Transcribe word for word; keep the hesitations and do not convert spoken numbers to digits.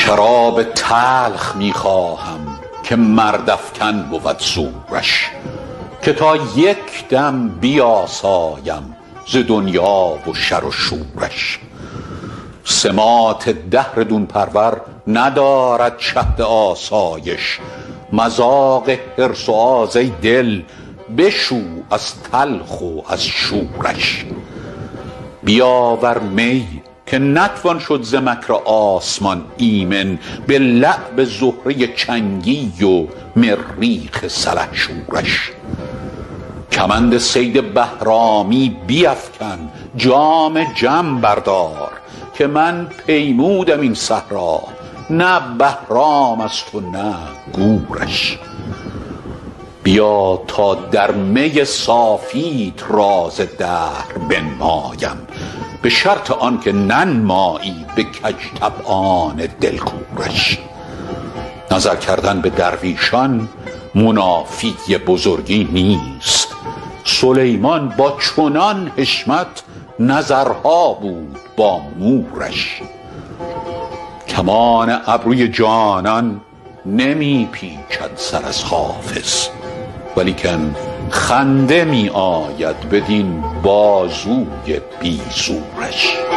شراب تلخ می خواهم که مردافکن بود زورش، که تا یک دم بیاسایم ز دنیا و شر و شورش. سماط دهر دون پرور ندارد شهد آسایش، مذاق حرص و آز ای دل بشو از تلخ و از شورش. بیاور می که نتوان شد ز مکر آسمان ایمن، به لعب زهره چنگی و مریخ سلحشورش. کمند صید بهرامی بیفکن جام جم بردار، که من پیمودم این صحرا نه بهرام است و نه گورش. بیا تا در می صافیت راز دهر بنمایم، به شرط آن که ننمایی به کج طبعان دلکورش. نظر کردن به درویشان منافی بزرگی نیست، سلیمان با چنان حشمت نظرها بود با مورش. کمان ابروی جانان نمی پیچد سر از حافظ، ولیکن خنده می آید بدین بازوی بی زورش.